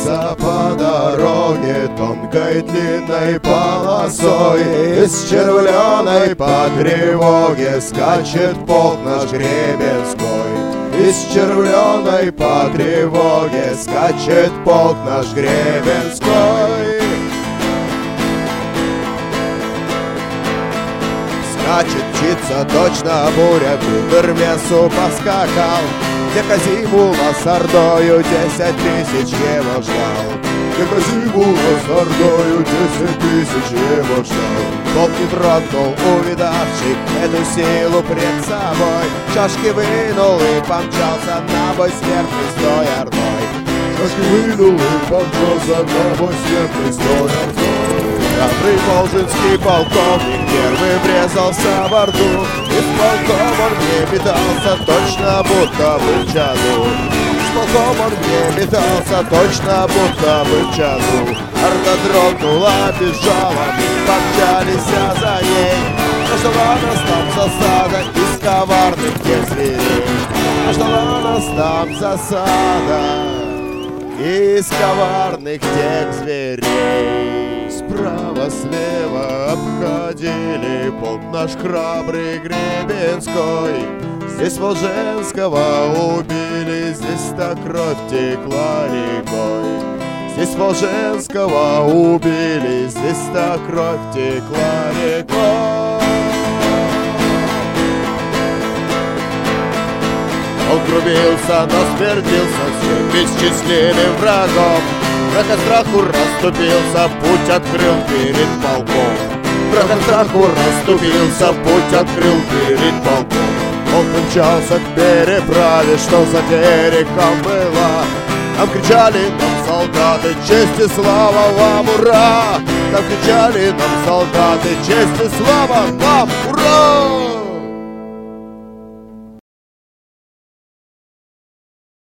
мчался по дороге тонкой длинной полосой. Из червленой по тревоге скачет полк наш Гребенской. Из червленой по тревоге скачет полк наш Гребенской. Скачет птица, точно буря, к Гермесу поскакал, где Казимула с ордою 10 тысяч его ждал. Где Казимула с ордою 10 тысяч его ждал. Полк не дрогнул, увидавший эту силу пред собой, шашки вынул и помчался на бой смертный с той ордой. Шашки вынул и помчался на бой смертный с той ордой. Храбрый волжинский полковник первый врезался в орду, и с полком он не метался, точно будто бы в чаду. С полком он не метался, точно будто бы в чаду. Орда дрогнула, бежала, помчались за ней. Но ждала нас там засада из коварных тех зверей. Но ждала нас там засада из коварных тех зверей. Справа-слева обходили полк наш храбрый Гребенской. Здесь Волженского убили, здесь-то кровь текла рекой. Здесь Волженского убили, здесь-то кровь текла рекой. Он рубился, но смертился всем бесчисленным врагом. Враг от страху расступился, путь открыл перед полком. Враг от страху расступился, путь открыл перед полком. Он мчался к переправе, что за берегом была. Там кричали нам солдаты: честь и слава вам, ура! Там кричали нам солдаты: честь и слава вам, ура!